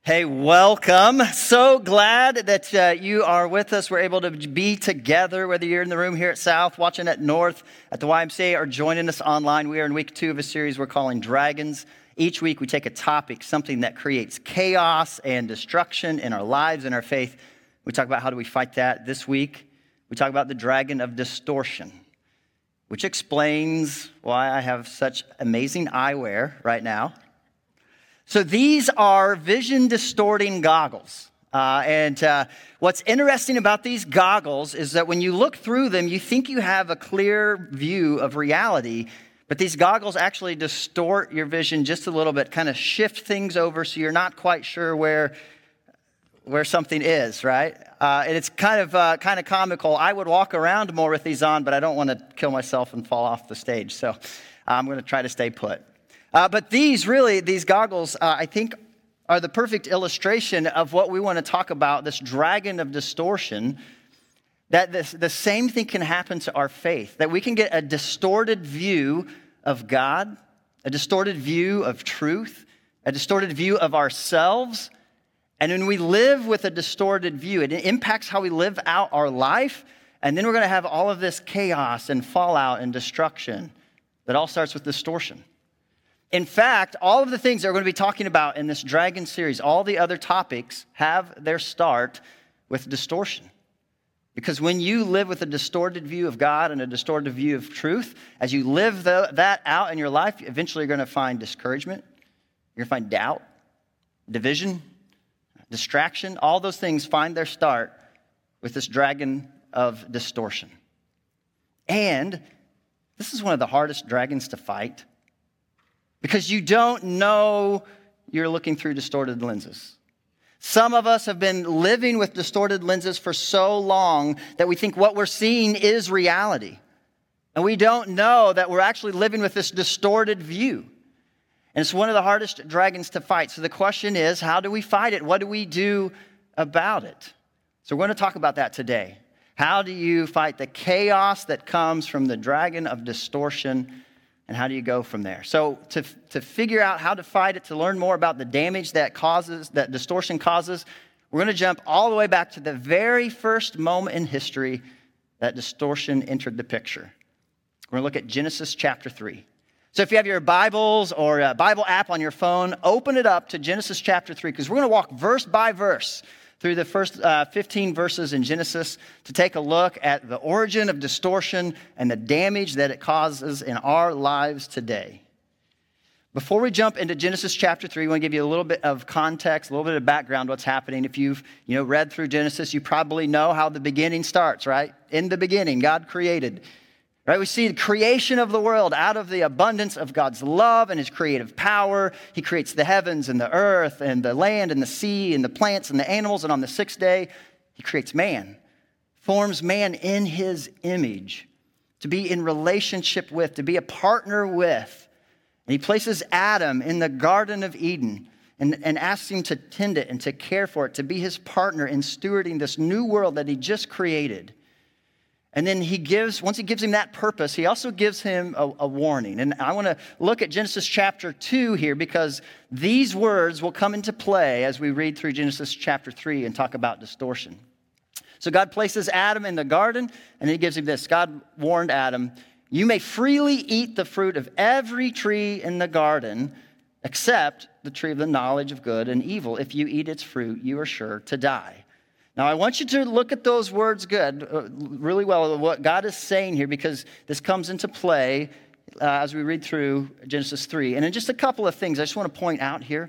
Hey, welcome. So glad that you are with us. We're able to be together, whether you're in the room here at South, watching at North, at the YMCA, or joining us online. We are in week 2 of a series we're calling Dragons. Each week we take a topic, something that creates chaos and destruction in our lives and our faith. We talk about how do we fight that. This week we talk about the dragon of distortion, which explains why I have such amazing eyewear right now. So these are vision distorting goggles. What's interesting about these goggles is that when you look through them, you think you have a clear view of reality, but these goggles actually distort your vision just a little bit, kind of shift things over so you're not quite sure where something is, right? And it's kind of comical. I would walk around more with these on, but I don't want to kill myself and fall off the stage. So I'm going to try to stay put. But these goggles, I think, are the perfect illustration of what we want to talk about, this dragon of distortion, that the same thing can happen to our faith, that we can get a distorted view of God, a distorted view of truth, a distorted view of ourselves. And when we live with a distorted view, it impacts how we live out our life. And then we're going to have all of this chaos and fallout and destruction that all starts with distortion. In fact, all of the things that we're going to be talking about in this Dragon series, all the other topics have their start with distortion. Because when you live with a distorted view of God and a distorted view of truth, as you live that out in your life, eventually you're going to find discouragement, you're going to find doubt, division, distraction. All those things find their start with this dragon of distortion. And this is one of the hardest dragons to fight, because you don't know you're looking through distorted lenses. Some of us have been living with distorted lenses for so long that we think what we're seeing is reality. And we don't know that we're actually living with this distorted view. And it's one of the hardest dragons to fight. So the question is, how do we fight it? What do we do about it? So we're going to talk about that today. How do you fight the chaos that comes from the dragon of distortion? And how do you go from there? So to figure out how to fight it, to learn more about the damage that distortion causes, we're going to jump all the way back to the very first moment in history that distortion entered the picture. We're going to look at Genesis chapter 3. So if you have your Bibles or a Bible app on your phone, open it up to Genesis chapter 3, because we're going to walk verse by verse through the first 15 verses in Genesis to take a look at the origin of distortion and the damage that it causes in our lives today. Before we jump into Genesis chapter 3, I want to give you a little bit of context, a little bit of background, what's happening. If you've read through Genesis, you probably know how the beginning starts, right? In the beginning, God created. Right, we see the creation of the world out of the abundance of God's love and his creative power. He creates the heavens and the earth and the land and the sea and the plants and the animals. And on the 6th day, he creates man, forms man in his image to be in relationship with, to be a partner with. And he places Adam in the Garden of Eden and asks him to tend it and to care for it, to be his partner in stewarding this new world that he just created. And then once he gives him that purpose, he also gives him a warning. And I want to look at Genesis chapter 2 here, because these words will come into play as we read through Genesis chapter 3 and talk about distortion. So God places Adam in the garden, and he gives him this. God warned Adam, "You may freely eat the fruit of every tree in the garden, except the tree of the knowledge of good and evil. If you eat its fruit, you are sure to die." Now, I want you to look at those words really well, what God is saying here, because this comes into play as we read through Genesis 3. And in just a couple of things I just want to point out here.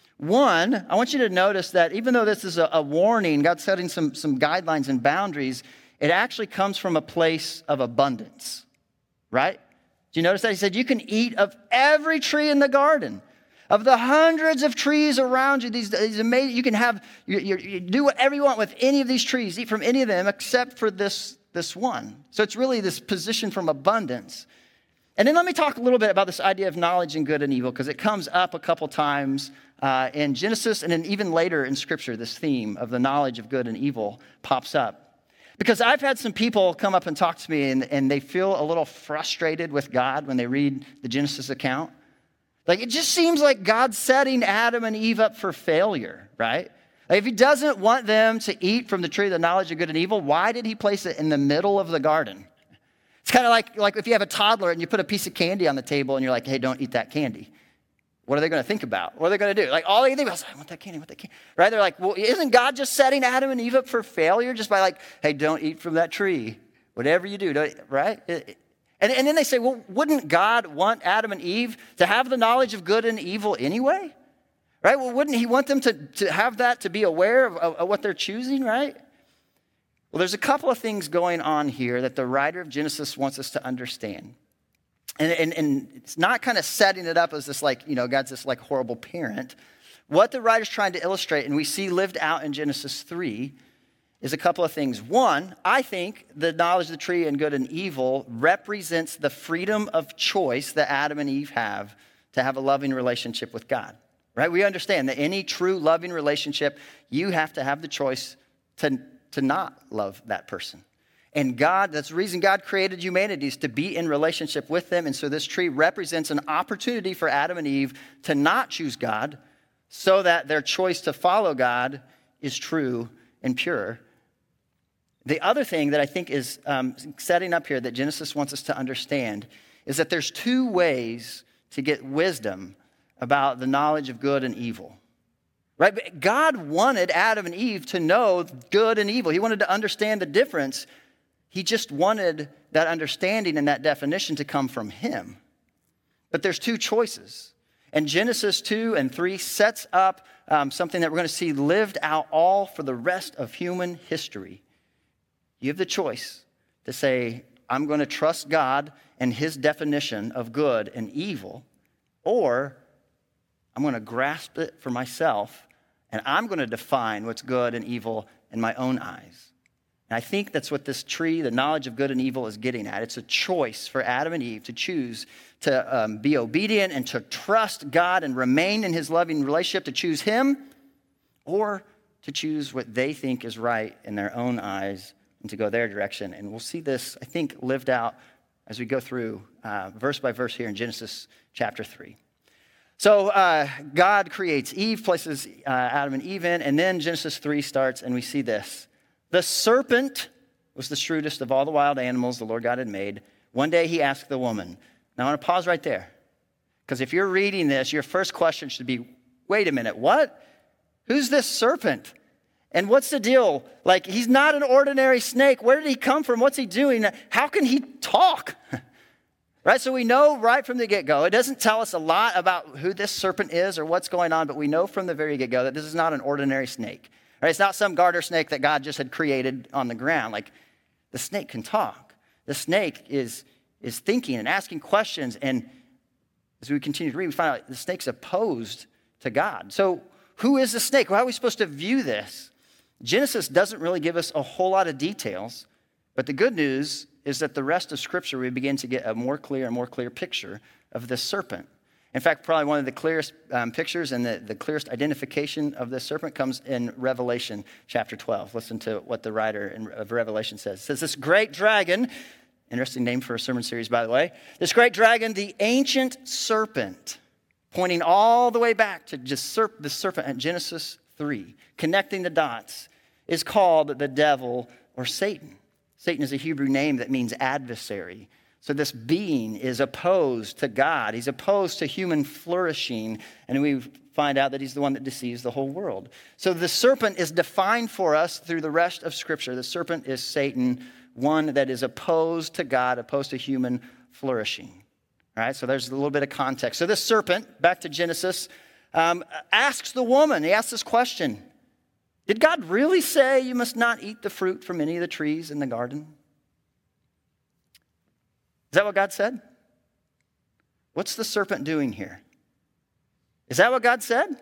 One, I want you to notice that even though this is a warning, God's setting some guidelines and boundaries, it actually comes from a place of abundance, right? Do you notice that? He said, you can eat of every tree in the garden. Of the hundreds of trees around you, these amazing, you can have, you do whatever you want with any of these trees, eat from any of them except for this one. So it's really this position from abundance. And then let me talk a little bit about this idea of knowledge and good and evil, because it comes up a couple times in Genesis, and then even later in Scripture, this theme of the knowledge of good and evil pops up. Because I've had some people come up and talk to me, and they feel a little frustrated with God when they read the Genesis account. Like, it just seems like God's setting Adam and Eve up for failure, right? Like, if he doesn't want them to eat from the tree of the knowledge of good and evil, why did he place it in the middle of the garden? It's kind of like if you have a toddler and you put a piece of candy on the table and you're like, hey, don't eat that candy. What are they going to think about? What are they going to do? Like, all they think about is, I want that candy, right? They're like, well, isn't God just setting Adam and Eve up for failure just by like, hey, don't eat from that tree. Whatever you do, right? And then they say, well, wouldn't God want Adam and Eve to have the knowledge of good and evil anyway? Right? Well, wouldn't he want them to have that, to be aware of what they're choosing, right? Well, there's a couple of things going on here that the writer of Genesis wants us to understand. And it's not kind of setting it up as this like, God's this like horrible parent. What the writer's trying to illustrate, and we see lived out in Genesis 3, is a couple of things. One, I think the knowledge of the tree and good and evil represents the freedom of choice that Adam and Eve have to have a loving relationship with God, right? We understand that any true loving relationship, you have to have the choice to not love that person. And God, that's the reason God created humanity, is to be in relationship with them. And so this tree represents an opportunity for Adam and Eve to not choose God so that their choice to follow God is true and pure. The other thing that I think is setting up here that Genesis wants us to understand is that there's two ways to get wisdom about the knowledge of good and evil. Right? But God wanted Adam and Eve to know good and evil. He wanted to understand the difference. He just wanted that understanding and that definition to come from him. But there's two choices. And Genesis 2 and 3 sets up something that we're going to see lived out all for the rest of human history. You have the choice to say, I'm going to trust God and his definition of good and evil, or I'm going to grasp it for myself, and I'm going to define what's good and evil in my own eyes. And I think that's what this tree, the knowledge of good and evil, is getting at. It's a choice for Adam and Eve to choose to be obedient and to trust God and remain in his loving relationship, to choose him, or to choose what they think is right in their own eyes and to go their direction. And we'll see this, I think, lived out as we go through verse by verse here in Genesis chapter 3. So God creates Eve, places Adam and Eve in, and then Genesis 3 starts, and we see this. The serpent was the shrewdest of all the wild animals the Lord God had made. One day he asked the woman. Now I want to pause right there, because if you're reading this, your first question should be, wait a minute, what? Who's this serpent? And what's the deal? Like, he's not an ordinary snake. Where did he come from? What's he doing? How can he talk? Right, so we know right from the get-go. It doesn't tell us a lot about who this serpent is or what's going on, but we know from the very get-go that this is not an ordinary snake. Right, it's not some garter snake that God just had created on the ground. Like, the snake can talk. The snake is thinking and asking questions. And as we continue to read, we find out the snake's opposed to God. So who is the snake? Well, how are we supposed to view this? Genesis doesn't really give us a whole lot of details, but the good news is that the rest of Scripture, we begin to get a more clear picture of this serpent. In fact, probably one of the clearest pictures and the clearest identification of this serpent comes in Revelation chapter 12. Listen to what the writer of Revelation says. It says, this great dragon, interesting name for a sermon series, by the way. This great dragon, the ancient serpent, pointing all the way back to just the serpent at Genesis 3, connecting the dots, is called the devil or Satan. Satan is a Hebrew name that means adversary. So this being is opposed to God. He's opposed to human flourishing. And we find out that he's the one that deceives the whole world. So the serpent is defined for us through the rest of Scripture. The serpent is Satan, one that is opposed to God, opposed to human flourishing. All right, so there's a little bit of context. So this serpent, back to Genesis, asks the woman, he asks this question. Did God really say you must not eat the fruit from any of the trees in the garden? Is that what God said? What's the serpent doing here? Is that what God said?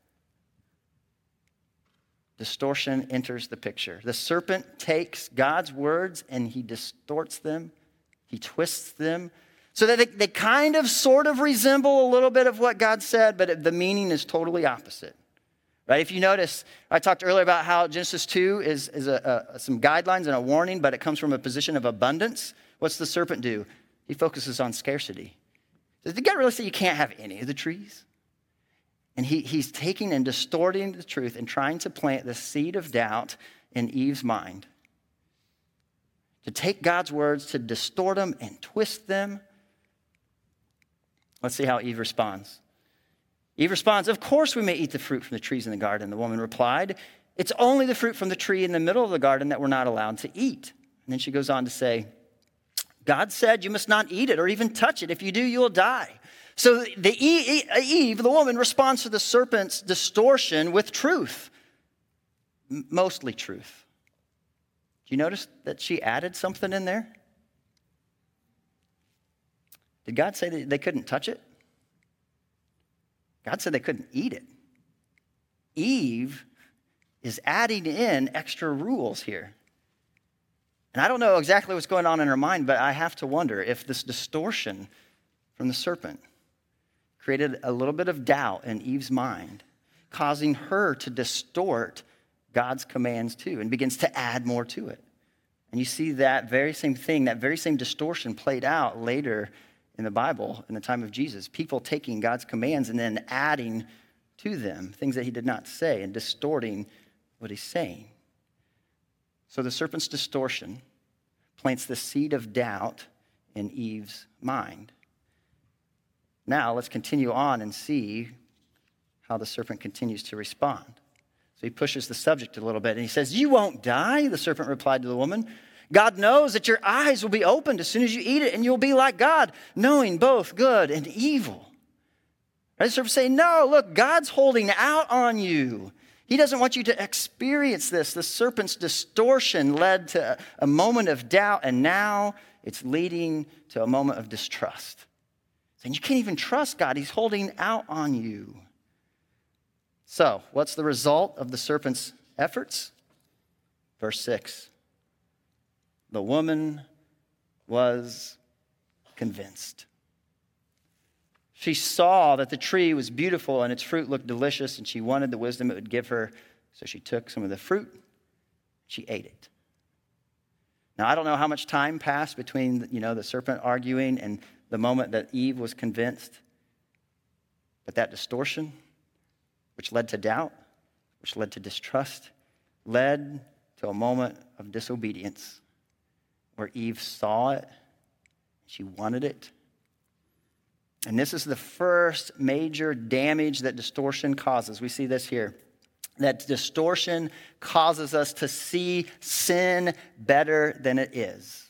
Distortion enters the picture. The serpent takes God's words and he distorts them. He twists them so that they kind of sort of resemble a little bit of what God said, but the meaning is totally opposite. Right? If you notice, I talked earlier about how Genesis 2 is some guidelines and a warning, but it comes from a position of abundance. What's the serpent do? He focuses on scarcity. Did God really say you can't have any of the trees? And he's taking and distorting the truth and trying to plant the seed of doubt in Eve's mind. To take God's words, to distort them and twist them. Let's see how Eve responds. Eve responds, "Of course we may eat the fruit from the trees in the garden." The woman replied, "It's only the fruit from the tree in the middle of the garden that we're not allowed to eat." And then she goes on to say, "God said you must not eat it or even touch it. If you do, you will die." So Eve, the woman, responds to the serpent's distortion with truth, mostly truth. Do you notice that she added something in there? Did God say that they couldn't touch it? God said they couldn't eat it. Eve is adding in extra rules here. And I don't know exactly what's going on in her mind, but I have to wonder if this distortion from the serpent created a little bit of doubt in Eve's mind, causing her to distort God's commands too, and begins to add more to it. And you see that very same thing, that very same distortion played out later in the Bible in the time of Jesus. People taking God's commands and then adding to them things that he did not say and distorting what he's saying. So the serpent's distortion plants the seed of doubt in Eve's mind. Now let's continue on and see how the serpent continues to respond. So he pushes the subject a little bit and he says, "You won't die," the serpent replied to the woman. "God knows that your eyes will be opened as soon as you eat it, and you'll be like God, knowing both good and evil." Right? The serpent saying, "No, look, God's holding out on you. He doesn't want you to experience this." The serpent's distortion led to a moment of doubt, and now it's leading to a moment of distrust. Saying you can't even trust God. He's holding out on you. So, what's the result of the serpent's efforts? Verse 6. The woman was convinced. She saw that the tree was beautiful and its fruit looked delicious, and she wanted the wisdom it would give her. So she took some of the fruit, she ate it. Now, I don't know how much time passed between, the serpent arguing and the moment that Eve was convinced. But that distortion, which led to doubt, which led to distrust, led to a moment of disobedience where Eve saw it, she wanted it. And this is the first major damage that distortion causes. We see this here. That distortion causes us to see sin better than it is.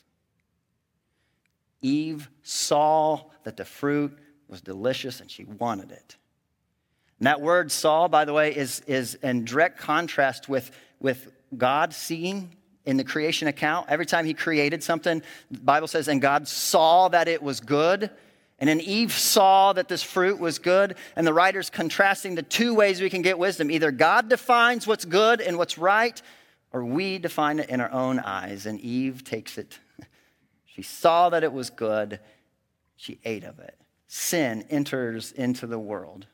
Eve saw that the fruit was delicious and she wanted it. And that word saw, by the way, is in direct contrast with God seeing in the creation account. Every time he created something, the Bible says, and God saw that it was good. And then Eve saw that this fruit was good. And the writer's contrasting the two ways we can get wisdom. Either God defines what's good and what's right, or we define it in our own eyes. And Eve takes it. She saw that it was good. She ate of it. Sin enters into the world.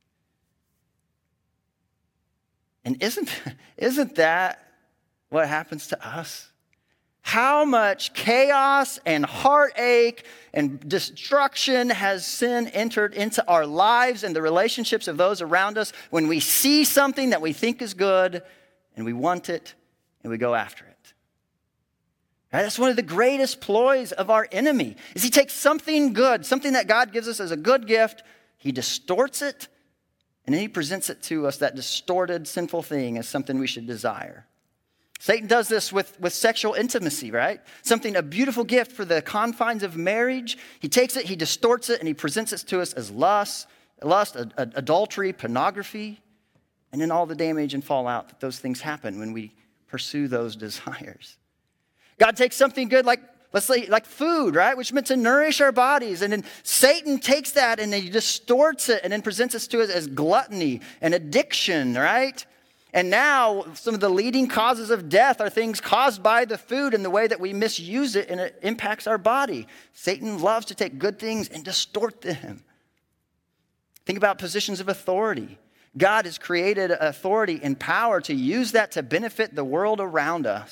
And isn't that what happens to us? How much chaos and heartache and destruction has sin entered into our lives and the relationships of those around us when we see something that we think is good and we want it and we go after it. Right? That's one of the greatest ploys of our enemy is he takes something good, something that God gives us as a good gift, he distorts it, and then he presents it to us, that distorted, sinful thing, as something we should desire. Satan does this with sexual intimacy, right? Something, a beautiful gift for the confines of marriage. He takes it, he distorts it, and he presents it to us as lust, adultery, pornography, and then all the damage and fallout that those things happen when we pursue those desires. God takes something good like, let's say, like food, right? Which is meant to nourish our bodies. And then Satan takes that and he distorts it and then presents it to us as gluttony and addiction, right? And now some of the leading causes of death are things caused by the food and the way that we misuse it, and it impacts our body. Satan loves to take good things and distort them. Think about positions of authority. God has created authority and power to use that to benefit the world around us.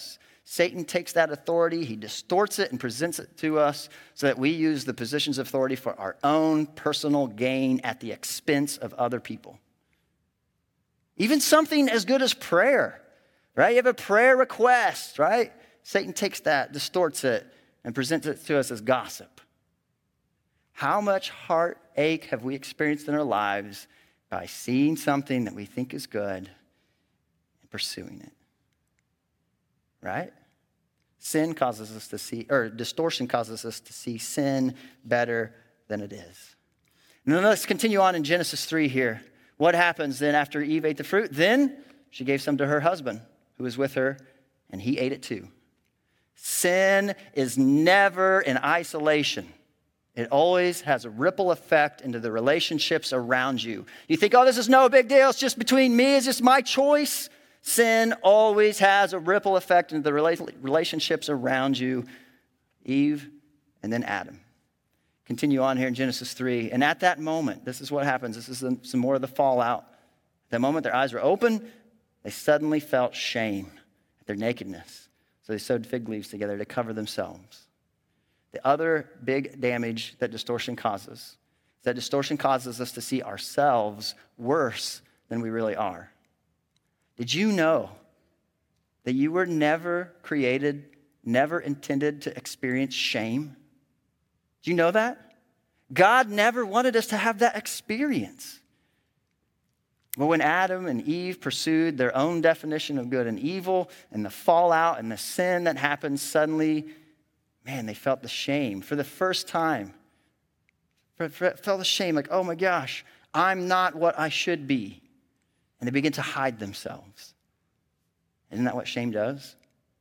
Satan takes that authority, he distorts it and presents it to us so that we use the positions of authority for our own personal gain at the expense of other people. Even something as good as prayer, right? You have a prayer request, right? Satan takes that, distorts it, and presents it to us as gossip. How much heartache have we experienced in our lives by seeing something that we think is good and pursuing it? Right? Sin causes us to see, or distortion causes us to see sin better than it is. And then let's continue on in Genesis 3 here. What happens then after Eve ate the fruit? Then she gave some to her husband who was with her, and he ate it too. Sin is never in isolation. It always has a ripple effect into the relationships around you. You think, oh, this is no big deal. It's just between me. It's just my choice. Sin always has a ripple effect into the relationships around you. Eve and then Adam. Continue on here in Genesis 3. And at that moment, this is what happens. This is some more of the fallout. At that moment, their eyes were open. They suddenly felt shame at their nakedness. So they sewed fig leaves together to cover themselves. The other big damage that distortion causes is that distortion causes us to see ourselves worse than we really are. Did you know that you were never created, never intended to experience shame? Do you know that? God never wanted us to have that experience. But when Adam and Eve pursued their own definition of good and evil and the fallout and the sin that happened suddenly, man, they felt the shame for the first time. Felt the shame like, oh my gosh, I'm not what I should be. And they begin to hide themselves. Isn't that what shame does?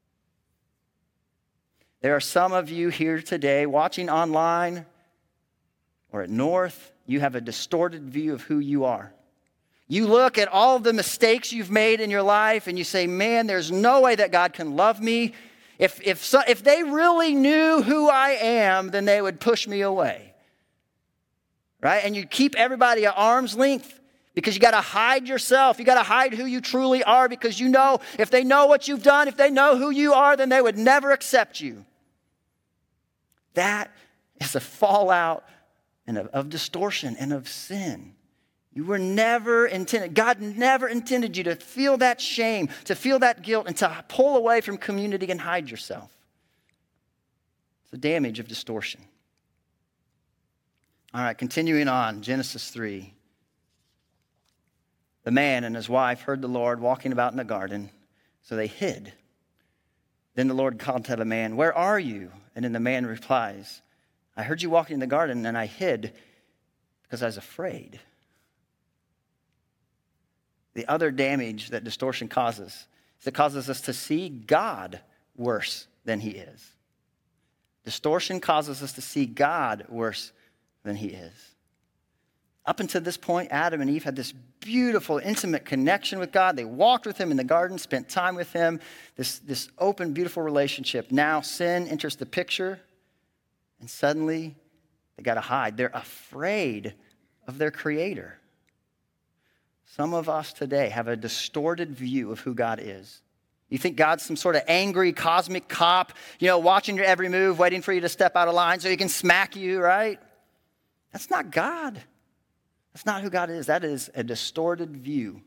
There are some of you here today watching online or at North. You have a distorted view of who you are. You look at all the mistakes you've made in your life and you say, man, there's no way that God can love me. If they really knew who I am, then they would push me away. Right? And you keep everybody at arm's length. Because you got to hide yourself. You got to hide who you truly are because you know if they know what you've done, if they know who you are, then they would never accept you. That is a fallout of distortion and of sin. You were never intended. God never intended you to feel that shame, to feel that guilt, and to pull away from community and hide yourself. It's the damage of distortion. All right, continuing on, Genesis 3. The man and his wife heard the Lord walking about in the garden, so they hid. Then the Lord called to the man, where are you? And then the man replies, I heard you walking in the garden, and I hid because I was afraid. The other damage that distortion causes is it causes us to see God worse than he is. Distortion causes us to see God worse than he is. Up until this point, Adam and Eve had this beautiful, intimate connection with God. They walked with him in the garden, spent time with him, this open, beautiful relationship. Now sin enters the picture, and suddenly they got to hide. They're afraid of their Creator. Some of us today have a distorted view of who God is. You think God's some sort of angry cosmic cop, watching your every move, waiting for you to step out of line so he can smack you, right? That's not God. That's not who God is. That is a distorted view.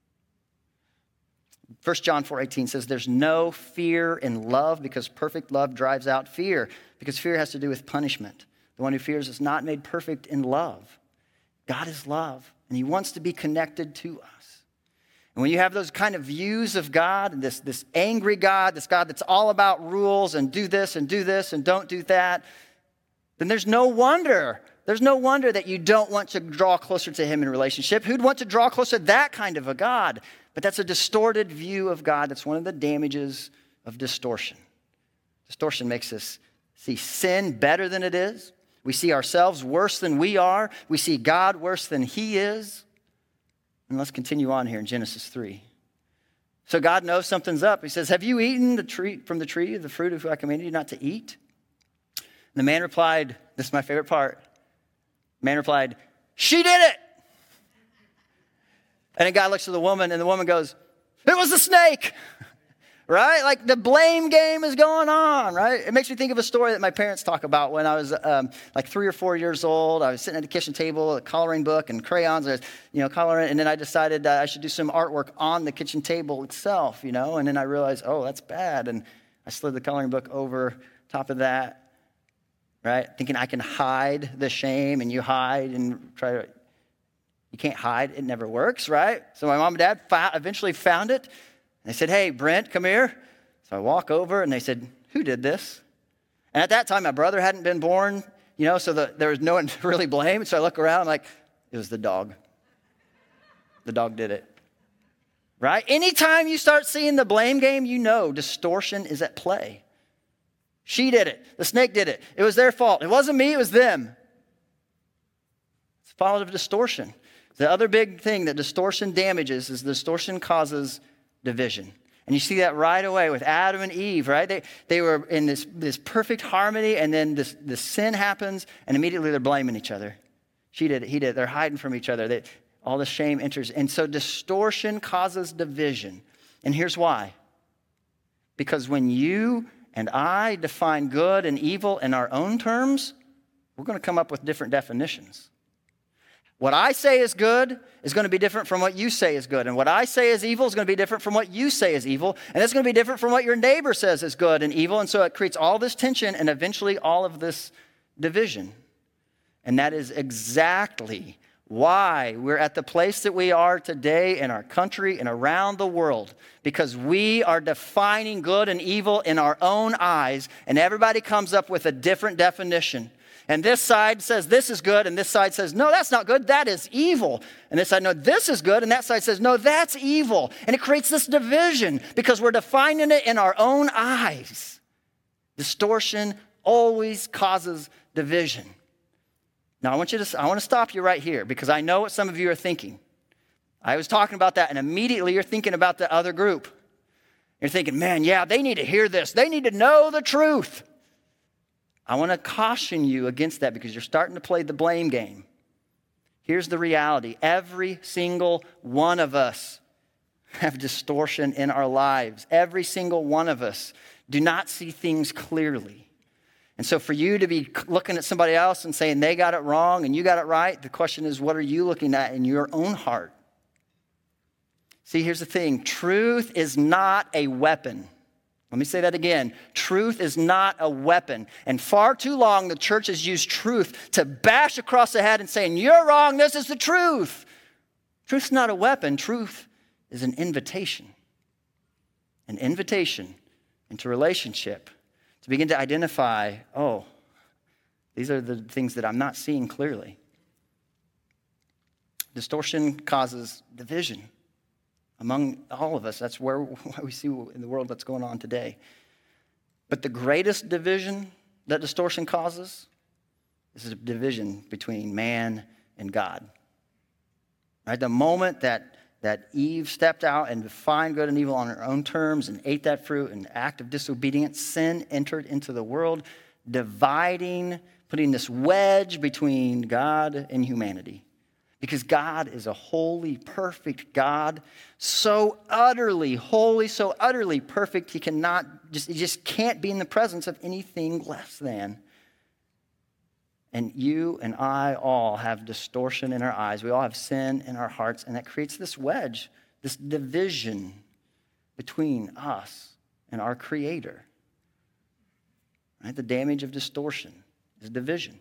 1 John 4:18 says there's no fear in love because perfect love drives out fear, because fear has to do with punishment. The one who fears is not made perfect in love. God is love, and he wants to be connected to us. And when you have those kind of views of God, this angry God, this God that's all about rules and do this and don't do that, then there's no wonder that you don't want to draw closer to him in relationship. Who'd want to draw closer to that kind of a God? But that's a distorted view of God. That's one of the damages of distortion. Distortion makes us see sin better than it is. We see ourselves worse than we are. We see God worse than he is. And let's continue on here in Genesis 3. So God knows something's up. He says, have you eaten from the tree of the fruit of who I commanded you not to eat? And the man replied, this is my favorite part. The man replied, she did it. And then God looks at the woman, and the woman goes, it was a snake. right? Like the blame game is going on, right? It makes me think of a story that my parents talk about when I was like 3 or 4 years old. I was sitting at the kitchen table, a coloring book and crayons, I was, coloring, and then I decided that I should do some artwork on the kitchen table itself, and then I realized, oh, that's bad, and I slid the coloring book over top of that, right? Thinking I can hide the shame, and you hide and try to, you can't hide, it never works, right? So my mom and dad eventually found it. They said, hey, Brent, come here. So I walk over, and they said, who did this? And at that time, my brother hadn't been born, so there was no one to really blame. So I look around, I'm like, it was the dog. The dog did it, right? Anytime you start seeing the blame game, distortion is at play. She did it. The snake did it. It was their fault. It wasn't me, it was them. It's a fault of distortion. The other big thing that distortion damages is distortion causes division. And you see that right away with Adam and Eve, right? They were in this perfect harmony, and then this sin happens, and immediately they're blaming each other. She did it, he did it. They're hiding from each other. All the shame enters. And so distortion causes division. And here's why. Because when you and I define good and evil in our own terms, we're going to come up with different definitions. What I say is good is going to be different from what you say is good. And what I say is evil is going to be different from what you say is evil. And it's going to be different from what your neighbor says is good and evil. And so it creates all this tension and eventually all of this division. And that is exactly why we're at the place that we are today in our country and around the world. Because we are defining good and evil in our own eyes. And everybody comes up with a different definition. And this side says this is good, and this side says, no, that's not good, that is evil. And this side, no, this is good, and that side says, no, that's evil. And it creates this division because we're defining it in our own eyes. Distortion always causes division. Now, I want to stop you right here because I know what some of you are thinking. I was talking about that, and immediately you're thinking about the other group. You're thinking, man, yeah, they need to hear this. They need to know the truth. I want to caution you against that because you're starting to play the blame game. Here's the reality. Every single one of us have distortion in our lives. Every single one of us do not see things clearly. And so for you to be looking at somebody else and saying they got it wrong and you got it right, the question is, what are you looking at in your own heart? See, here's the thing. Truth is not a weapon. Let me say that again. Truth is not a weapon. And far too long, the church has used truth to bash across the head and saying, you're wrong, this is the truth. Truth's not a weapon. Truth is an invitation. An invitation into relationship to begin to identify, oh, these are the things that I'm not seeing clearly. Distortion causes division. Among all of us, that's where we see in the world what's going on today. But the greatest division that distortion causes is a division between man and God. Right? The moment that Eve stepped out and defined good and evil on her own terms and ate that fruit, an act of disobedience, sin entered into the world, dividing, putting this wedge between God and humanity. Because God is a holy, perfect God, so utterly holy, so utterly perfect, he just can't be in the presence of anything less than. And you and I all have distortion in our eyes. We all have sin in our hearts, and that creates this wedge, this division between us and our Creator. Right? The damage of distortion is division.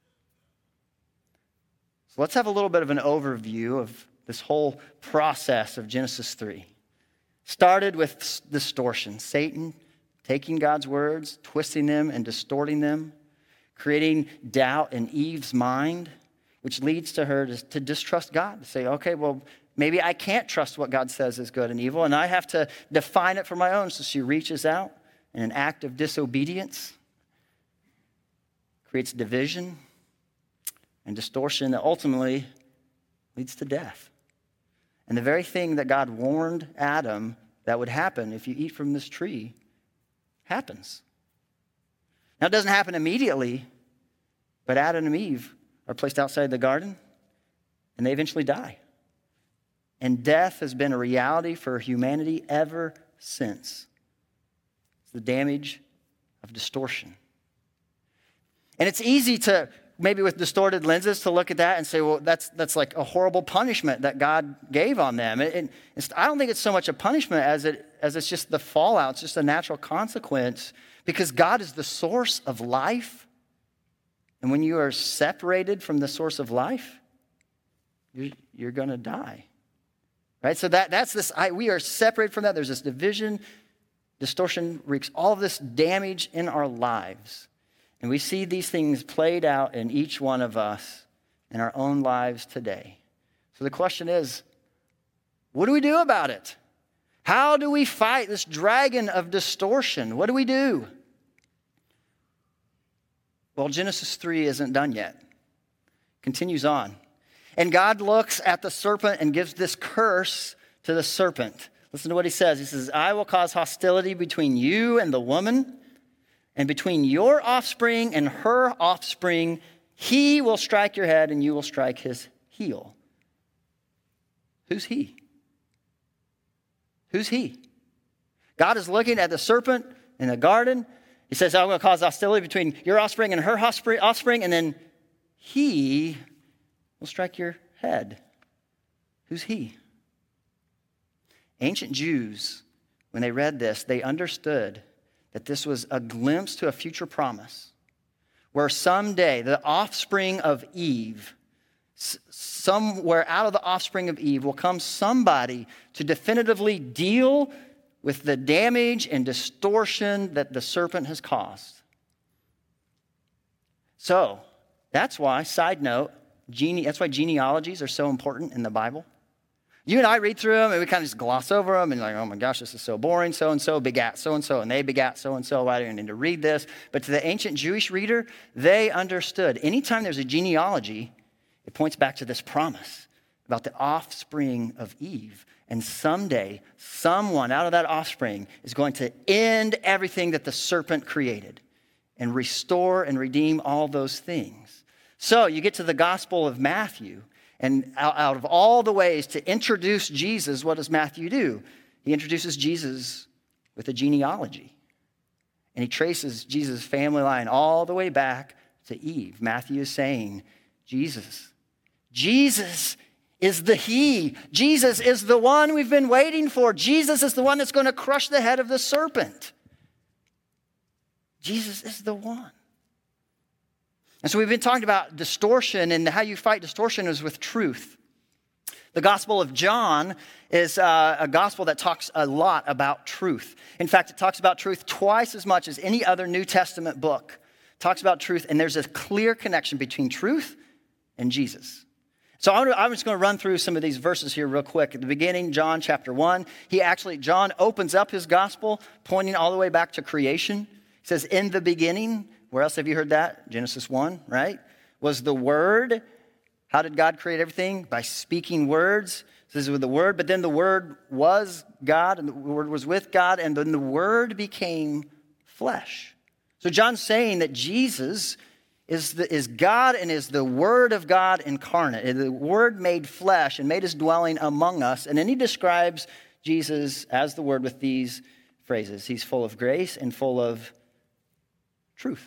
So let's have a little bit of an overview of this whole process of Genesis 3. Started with distortion. Satan taking God's words, twisting them and distorting them, creating doubt in Eve's mind, which leads to her to distrust God, to say, okay, well, maybe I can't trust what God says is good and evil, and I have to define it for my own. So she reaches out in an act of disobedience, creates division, and distortion that ultimately leads to death. And the very thing that God warned Adam that would happen if you eat from this tree happens. Now, it doesn't happen immediately, but Adam and Eve are placed outside the garden, and they eventually die. And death has been a reality for humanity ever since. It's the damage of distortion. And it's easy to, maybe with distorted lenses, to look at that and say, well, that's like a horrible punishment that God gave on them. I don't think it's so much a punishment as it's just the fallout. It's just a natural consequence, because God is the source of life. And when you are separated from the source of life, you're going to die. Right? So that's this, we are separated from that. There's this division. Distortion wreaks all of this damage in our lives. And we see these things played out in each one of us in our own lives today. So the question is, what do we do about it? How do we fight this dragon of distortion? What do we do? Well, Genesis 3 isn't done yet. Continues on. And God looks at the serpent and gives this curse to the serpent. Listen to what he says. He says, I will cause hostility between you and the woman, and between your offspring and her offspring. He will strike your head and you will strike his heel. Who's he? Who's he? God is looking at the serpent in the garden. He says, I'm going to cause hostility between your offspring and her offspring, and then he will strike your head. Who's he? Ancient Jews, when they read this, they understood that this was a glimpse to a future promise where someday the offspring of Eve, somewhere out of the offspring of Eve, will come somebody to definitively deal with the damage and distortion that the serpent has caused. So, that's why, side note, that's why genealogies are so important in the Bible. You and I read through them, and we kind of just gloss over them, and like, oh my gosh, this is so boring. So-and-so begat so-and-so, and they begat so-and-so. Why do I need to read this? But to the ancient Jewish reader, they understood. Anytime there's a genealogy, it points back to this promise about the offspring of Eve. And someday, someone out of that offspring is going to end everything that the serpent created and restore and redeem all those things. So you get to the Gospel of Matthew, and out of all the ways to introduce Jesus, what does Matthew do? He introduces Jesus with a genealogy. And he traces Jesus' family line all the way back to Eve. Matthew is saying, Jesus is the he. Jesus is the one we've been waiting for. Jesus is the one that's going to crush the head of the serpent. Jesus is the one. And so we've been talking about distortion, and how you fight distortion is with truth. The Gospel of John is a gospel that talks a lot about truth. In fact, it talks about truth twice as much as any other New Testament book. It talks about truth, and there's a clear connection between truth and Jesus. So I'm just going to run through some of these verses here real quick. At the beginning, John chapter 1, John opens up his gospel pointing all the way back to creation. He says, in the beginning. Where else have you heard that? Genesis 1, right? Was the Word. How did God create everything? By speaking words. This is with the Word. But then the Word was God, and the Word was with God, and then the Word became flesh. So John's saying that Jesus is God and is the Word of God incarnate. The Word made flesh and made his dwelling among us. And then he describes Jesus as the Word with these phrases. He's full of grace and full of truth.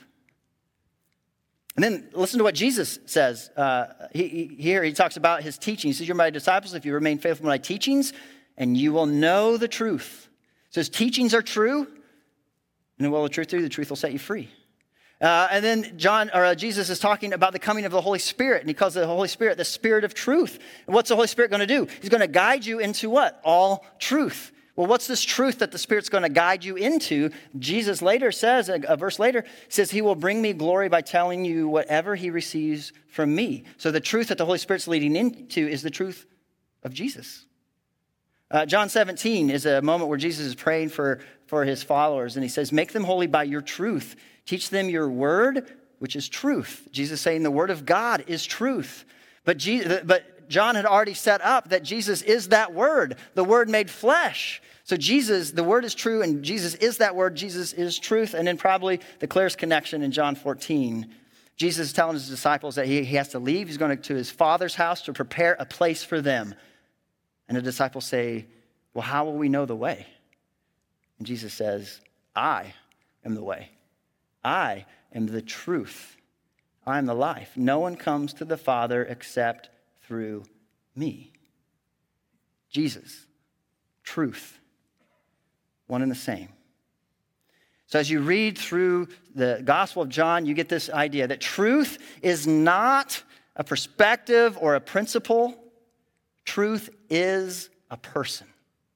And then listen to what Jesus says. He talks about his teaching. He says, you're my disciples if you remain faithful to my teachings, and you will know the truth. So his teachings are true, and will the truth will set you free. And then Jesus is talking about the coming of the Holy Spirit, and he calls the Holy Spirit the Spirit of truth. And what's the Holy Spirit going to do? He's going to guide you into what? All truth. Well, what's this truth that the Spirit's going to guide you into? Jesus later says, a verse later, says, he will bring me glory by telling you whatever he receives from me. So the truth that the Holy Spirit's leading into is the truth of Jesus. John 17 is a moment where Jesus is praying for his followers, and he says, make them holy by your truth. Teach them your word, which is truth. Jesus saying the word of God is truth. But John had already set up that Jesus is that word, the word made flesh. So Jesus, the word is true, and Jesus is that word. Jesus is truth. And then probably the clearest connection in John 14. Jesus is telling his disciples that he has to leave. He's going to his Father's house to prepare a place for them. And the disciples say, well, how will we know the way? And Jesus says, I am the way. I am the truth. I am the life. No one comes to the Father except through me. Jesus, truth, one and the same. So as you read through the Gospel of John, you get this idea that truth is not a perspective or a principle. Truth is a person.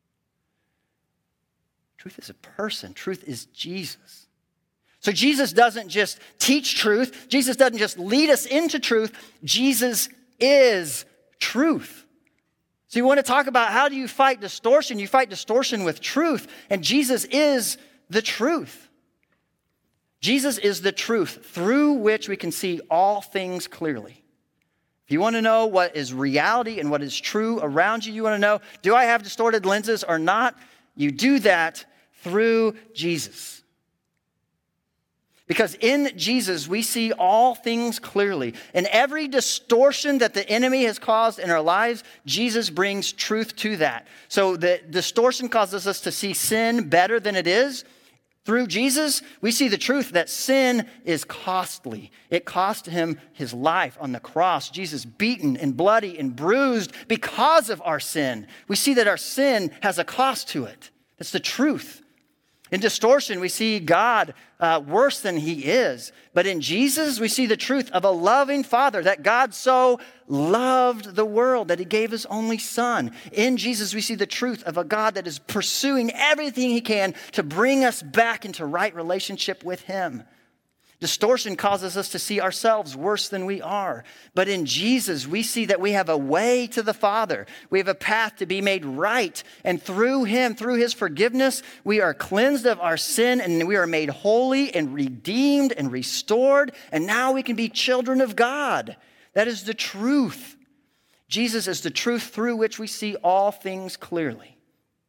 Truth is a person. Truth is Jesus. So Jesus doesn't just teach truth. Jesus doesn't just lead us into truth. Jesus is truth. So you want to talk about how do you fight distortion? You fight distortion with truth. And Jesus is the truth. Jesus is the truth through which we can see all things clearly. If you want to know what is reality and what is true around you, you want to know, do I have distorted lenses or not? You do that through Jesus. Because in Jesus, we see all things clearly. And every distortion that the enemy has caused in our lives, Jesus brings truth to that. So the distortion causes us to see sin better than it is. Through Jesus, we see the truth that sin is costly. It cost him his life on the cross. Jesus beaten and bloody and bruised because of our sin. We see that our sin has a cost to it. That's the truth. In distortion, we see God worse than he is. But in Jesus, we see the truth of a loving Father, that God so loved the world that he gave his only Son. In Jesus, we see the truth of a God that is pursuing everything he can to bring us back into right relationship with him. Distortion causes us to see ourselves worse than we are. But in Jesus, we see that we have a way to the Father. We have a path to be made right. And through him, through his forgiveness, we are cleansed of our sin and we are made holy and redeemed and restored. And now we can be children of God. That is the truth. Jesus is the truth through which we see all things clearly.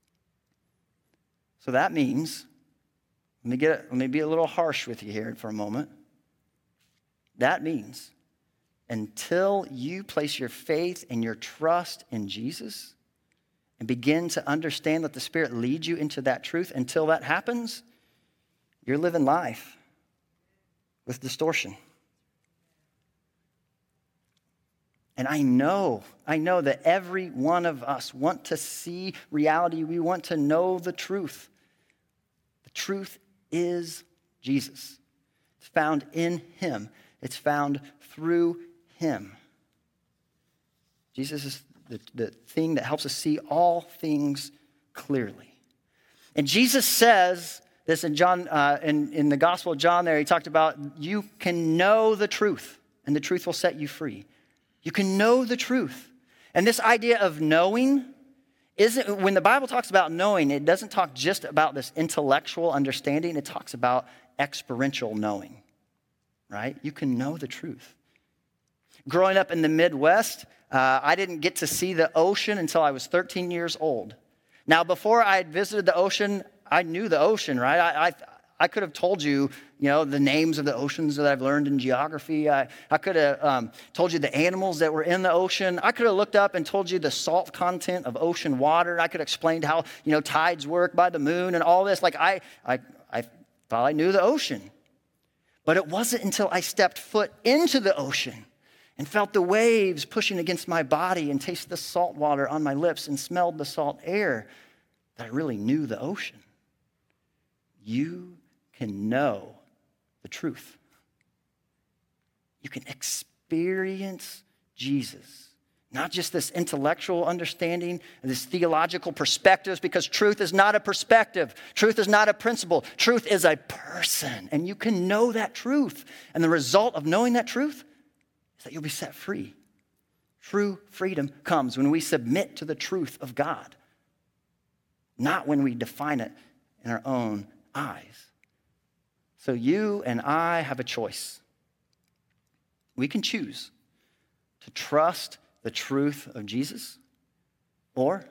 So that means, let me be a little harsh with you here for a moment. That means until you place your faith and your trust in Jesus and begin to understand that the Spirit leads you into that truth, until that happens, you're living life with distortion. And I know that every one of us want to see reality. We want to know the truth. The truth is Jesus. It's found in him. It's found through him. Jesus is the thing that helps us see all things clearly. And Jesus says this in John, in the Gospel of John there, he talked about you can know the truth and the truth will set you free. You can know the truth. And this idea of knowing isn't, when the Bible talks about knowing, it doesn't talk just about this intellectual understanding. It talks about experiential knowing, right? You can know the truth. Growing up in the Midwest, I didn't get to see the ocean until I was 13 years old. Now, before I had visited the ocean, I knew the ocean, right? I could have told you, the names of the oceans that I've learned in geography. I could have told you the animals that were in the ocean. I could have looked up and told you the salt content of ocean water. I could have explained how, tides work by the moon and all this. Like I thought I knew the ocean. But it wasn't until I stepped foot into the ocean and felt the waves pushing against my body and tasted the salt water on my lips and smelled the salt air that I really knew the ocean. You can know the truth. You can experience Jesus. Not just this intellectual understanding, this theological perspectives, because truth is not a perspective. Truth is not a principle. Truth is a person, and you can know that truth. And the result of knowing that truth is that you'll be set free. True freedom comes when we submit to the truth of God, not when we define it in our own eyes. So you and I have a choice. We can choose to trust the truth of Jesus, or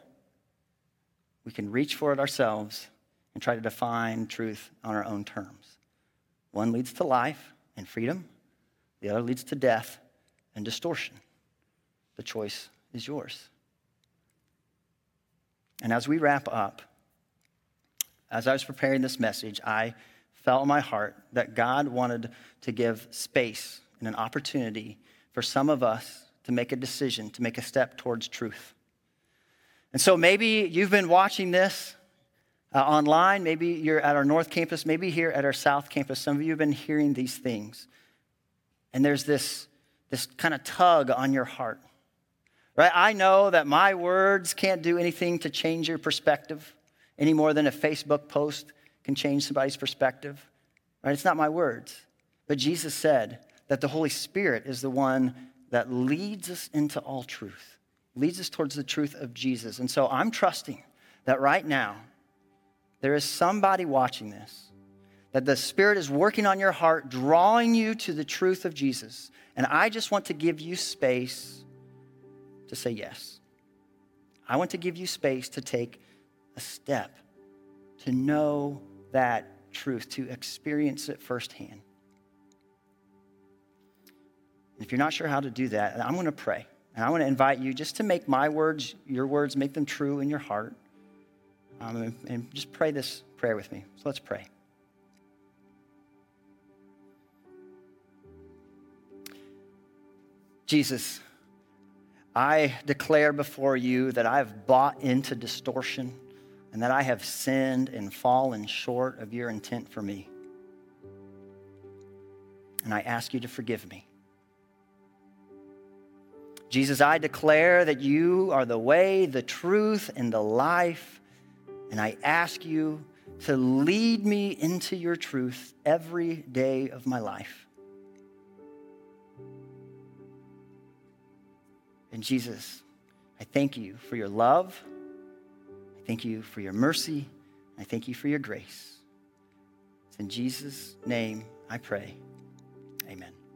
we can reach for it ourselves and try to define truth on our own terms. One leads to life and freedom. The other leads to death and distortion. The choice is yours. And as we wrap up, as I was preparing this message, I felt in my heart that God wanted to give space and an opportunity for some of us to make a decision, to make a step towards truth. And so maybe you've been watching this online. Maybe you're at our North Campus. Maybe here at our South Campus. Some of you have been hearing these things. And there's this kind of tug on your heart. Right? I know that my words can't do anything to change your perspective any more than a Facebook post can change somebody's perspective. Right? It's not my words. But Jesus said that the Holy Spirit is the one that leads us into all truth, leads us towards the truth of Jesus. And so I'm trusting that right now there is somebody watching this, that the Spirit is working on your heart, drawing you to the truth of Jesus. And I just want to give you space to say yes. I want to give you space to take a step, to know that truth, to experience it firsthand. If you're not sure how to do that, I'm going to pray. And I want to invite you just to make my words, your words, make them true in your heart. And just pray this prayer with me. So let's pray. Jesus, I declare before you that I have bought into distortion and that I have sinned and fallen short of your intent for me. And I ask you to forgive me. Jesus, I declare that you are the way, the truth, and the life. And I ask you to lead me into your truth every day of my life. And Jesus, I thank you for your love. I thank you for your mercy. I thank you for your grace. It's in Jesus' name I pray. Amen.